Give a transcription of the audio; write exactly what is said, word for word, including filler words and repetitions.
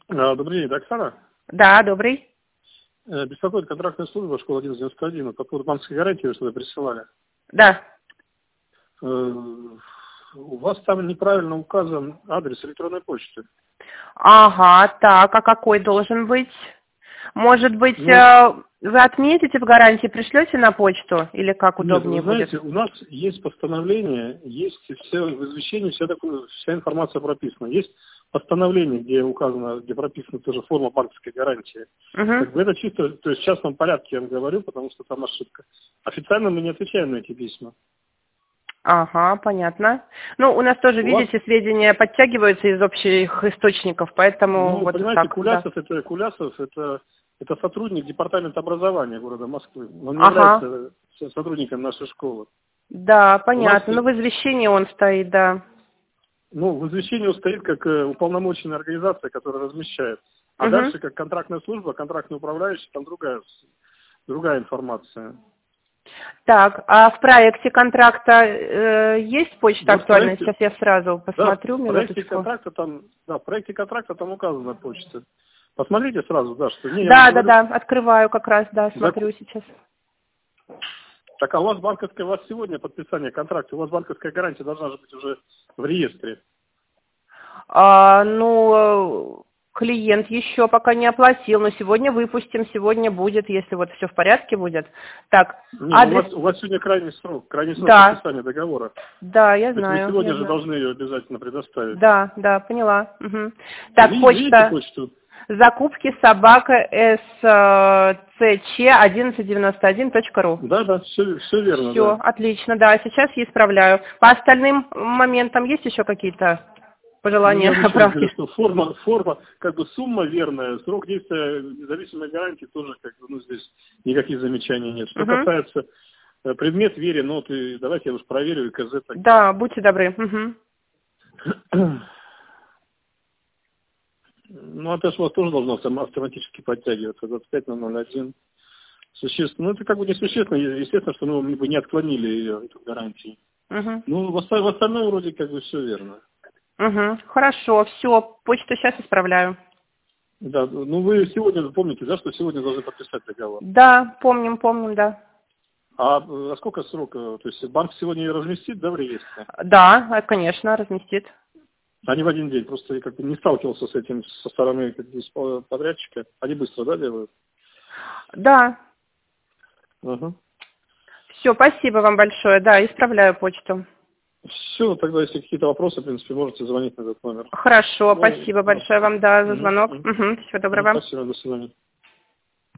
А, Добрый день, это Оксана. Да, добрый. Э, Беспокоит контрактная служба школа одиннадцать девяносто один. По поводу банковской гарантии вы что-то присылали. Да. Э, У вас там неправильно указан адрес электронной почты. Ага, так, а какой должен быть? Может быть, Ну, э, вы отметите в гарантии, пришлете на почту? Или как нет, вы удобнее будет? знаете, у нас есть постановление, есть все в извещении, вся, такое, вся информация прописана. Есть постановление, где указано, где прописана тоже форма банковской гарантии. Угу. Как бы это чисто, то есть в частном порядке я вам говорю, потому что там ошибка. Официально мы не отвечаем на эти письма. Ага, понятно. Ну, у нас тоже, У вас, видите, сведения подтягиваются из общих источников, поэтому ну, вот понимаете, так, да. Кулясов это Кулясов это, это сотрудник департамента образования города Москвы. Он не Ага, является сотрудником нашей школы. да, У нас, понятно. Ну, в извещении он стоит, да. ну, в извещении он стоит как э, уполномоченная организация, которая размещает. А Угу. дальше, как контрактная служба, контрактный управляющий, там другая, другая информация. Так, а в проекте контракта э, есть почта Вот в актуальная? проекте, Сейчас я сразу да, посмотрю, в проекте минуточку. контракта там, да, в проекте контракта там указана почта. Посмотрите сразу, да, что не, я вам Да, да, говорю, да, открываю как раз, да, заку- смотрю сейчас. так а у вас банковская, у вас сегодня подписание контракта, у вас банковская гарантия должна же быть уже в реестре. А, ну, э, клиент еще пока не оплатил, но сегодня выпустим, сегодня будет, если вот все в порядке будет. Так, Не, ну у адрес, вас, у вас сегодня крайний срок, крайний срок да, подписания договора. да, я То есть вы знаю, сегодня я же знаю. должны ее обязательно предоставить. Да, да, поняла. Мгм. Так, Ви- Видите почта, почту? закупки собака эсцч одиннадцать девяносто один точка ру. Да, да, все, все верно, Все, да. отлично, да, сейчас я исправляю. По остальным моментам есть еще какие-то Ну, пожелания, я вам еще раз говорю, правки? что форма, форма, как бы сумма верная, срок действия независимой гарантии тоже, как бы, ну, здесь никаких замечаний нет. Что Угу. касается э, предмет верен, ну, вот, и давайте я уж проверю, и КЗ тогда. Да, будьте добры. Угу. Ну, это же у вас тоже должно автом- автоматически подтягиваться, двадцать пять на ноль один. Существенно. Ну, это как бы несущественно, естественно, что мы бы не отклонили ее, эту гарантию. Угу. Ну, в оста- в остальном вроде как бы все верно. Угу. Хорошо, все, почту сейчас исправляю. Да, ну вы сегодня помните, да, что сегодня должны подписать договор. Да, помним, помним, да. А, э, а сколько срока? То есть банк сегодня ее разместит, да, в реестре? Да, а, конечно, разместит. Они в один день. Просто я как бы не сталкивался с этим со стороны как бы, испо- подрядчика. Они быстро, да, делают? Да. Угу. Все, спасибо вам большое. Да, исправляю почту. Все, тогда если какие-то вопросы, в принципе, можете звонить на этот номер. Хорошо, Ну, спасибо да. большое вам, да, за Мгм, звонок. мгм. Угу. Всего Ну, доброго. спасибо, до свидания.